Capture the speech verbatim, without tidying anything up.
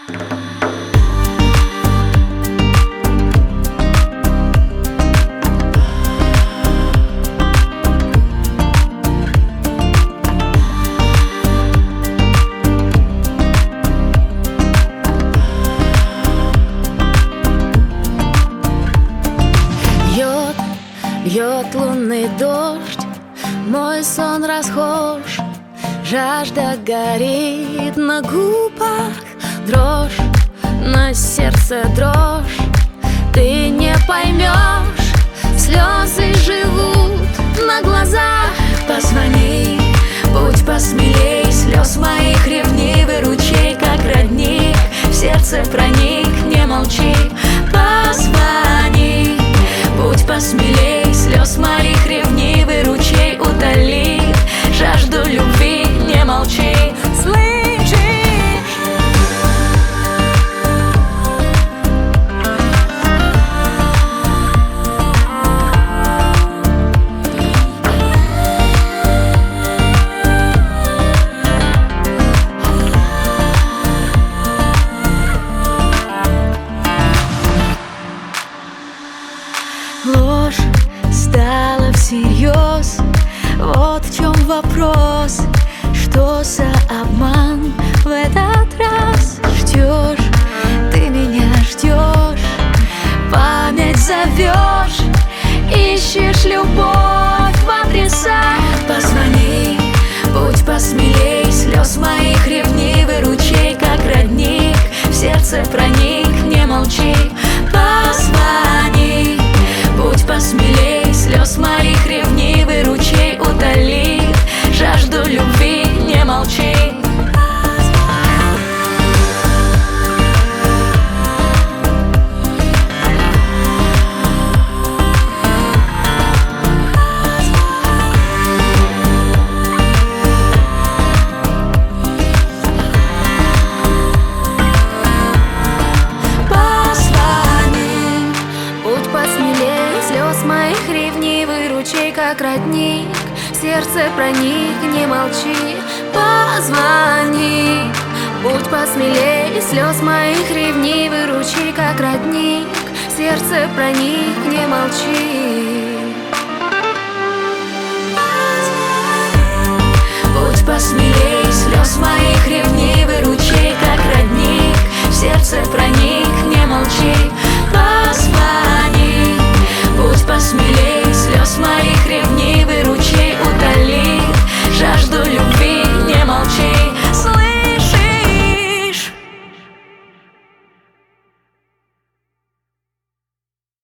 Бьет лунный дождь, мой сон расхож, жажда горит на губах, дрожь, на сердце дрожь. Ты не поймешь, слезы живут на глазах. Позвони, будь посмелей, слез моих ревнивый ручей, как родник, в сердце проник, не молчи. Позвони, будь посмелей, слез моих ревнивый ручей утолит жажду любви, не молчи. Слышишь? Ложь стала всерьез, вот в чем вопрос. Что за обман в этот раз? Ждешь, ты меня ждешь, память зовешь, ищешь любовь в адресах. Позвони, будь посмелей, слез моих ревнивый ручей, как родник, в сердце проник, не молчи. Позвони, будь посмелей, слез моих ревнивый ручей утолит жажду любви, не молчи. Моих ревнивый ручей, как родник, в сердце проник, не молчи. Позвони, будь посмелей, слез моих ревнивый ручей, как родник, в сердце проник, не молчи. Будь посмелей, слез моих ревнивый